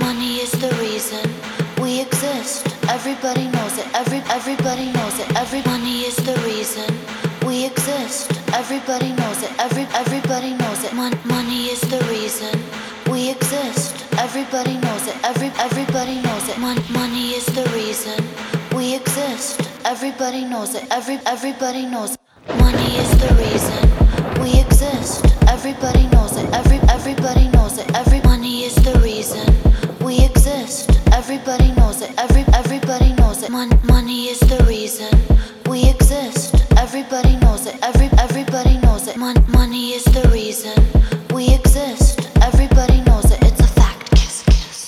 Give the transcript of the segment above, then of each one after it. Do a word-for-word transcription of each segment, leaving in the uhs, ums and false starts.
money is the reason we exist. Everybody knows it. Every everybody knows it. Every money is the reason we exist. Everybody knows it. Every everybody knows it. Mon- money is the reason we exist. Everybody knows it. Every everybody knows it. Mon- money is the reason we exist. Everybody knows it. Every everybody knows it. Money is the reason we exist. Everybody knows it. Every everybody knows it. Every money is the reason we exist. Everybody knows it. Every everybody knows it. Mon- money is the reason we exist. Everybody knows it. Every everybody knows it. Mon- money is the reason we exist. Everybody knows it. It's a fact. Kiss, kiss.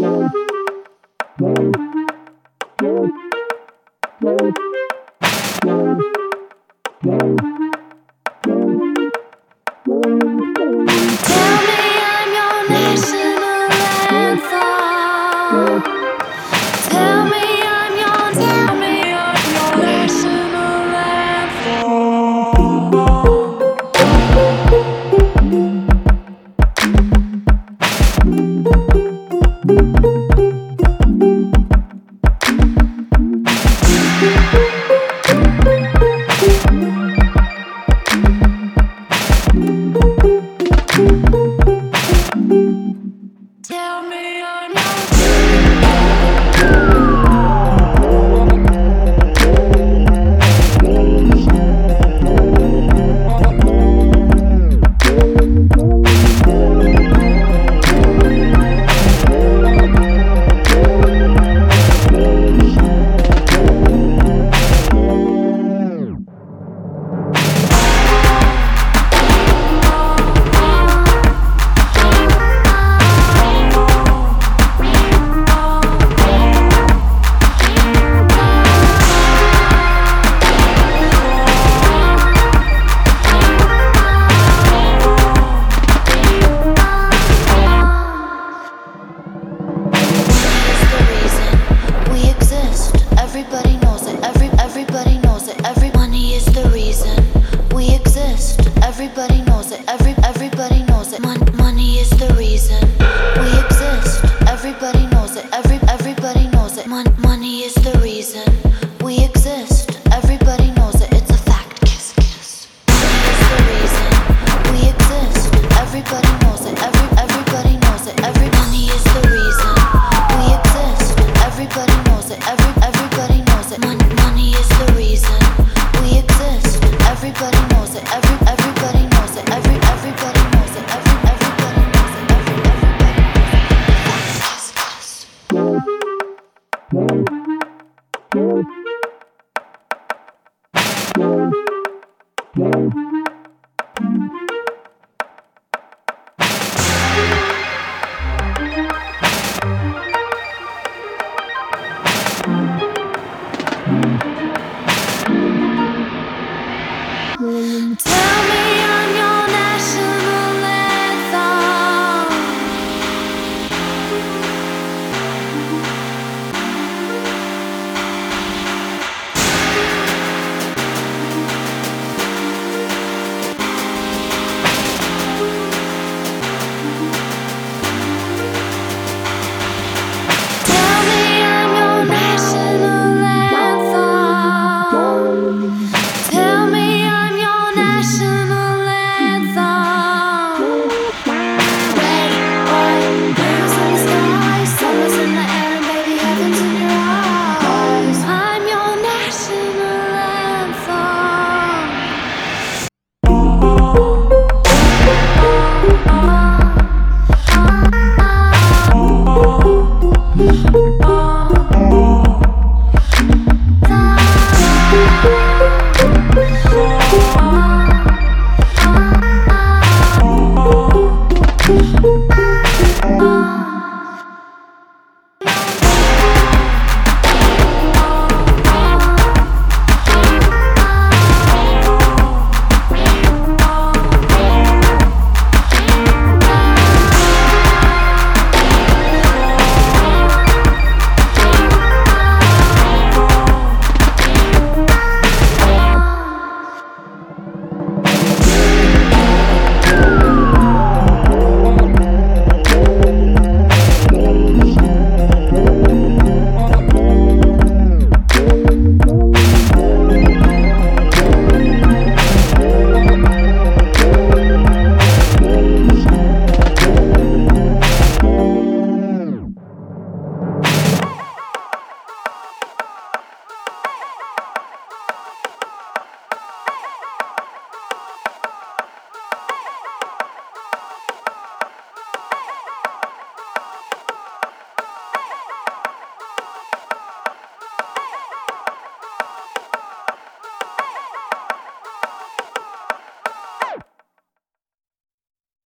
Tell me I'm your national anthem. Tell me I'm your, tell me I'm your national anthem. Tell me I'm